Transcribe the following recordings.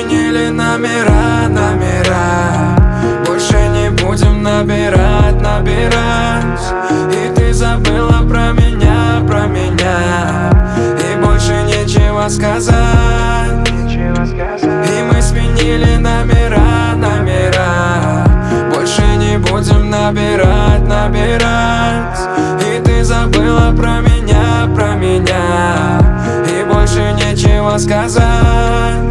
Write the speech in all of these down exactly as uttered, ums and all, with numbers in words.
сменили номера, номера. Больше не будем набирать, набирать. И ты забыла про меня, про меня. И больше нечего сказать. И мы сменили номера, номера. Больше не будем набирать, набирать. И ты забыла про меня, про меня. И больше нечего сказать.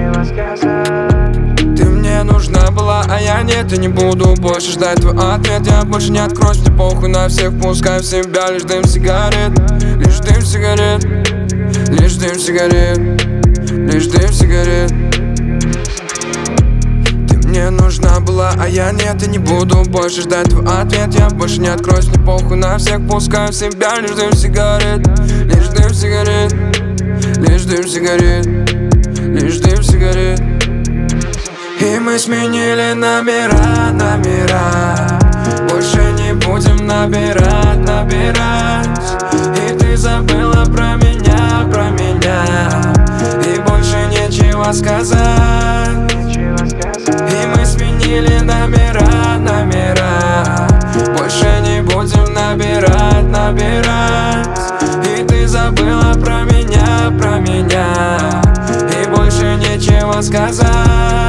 Ты мне нужна была, а я нет. И не буду больше ждать твой ответ. Я больше не откроюсь, мне похуй на всех. Пускай в себя лишь дым сигарет. Лишь дым сигарет. Лишь дым сигарет. Лишь дым сигарет. Ты мне нужна была, а я нет. И не буду больше ждать твой ответ. Я больше не откроюсь, мне похуй на всех. Пускай в себя лишь дым сигарет. Лишь дым сигарет. Лишь дым сигарет. Лишь дым сигарет. И мы сменили номера, номера. Больше не будем набирать, набирать. И ты забыла про меня, про меня. И больше нечего сказать. И мы сменили номера, номера. Больше не будем набирать, набирать. И ты забыла про меня, про меня. И больше нечего сказать.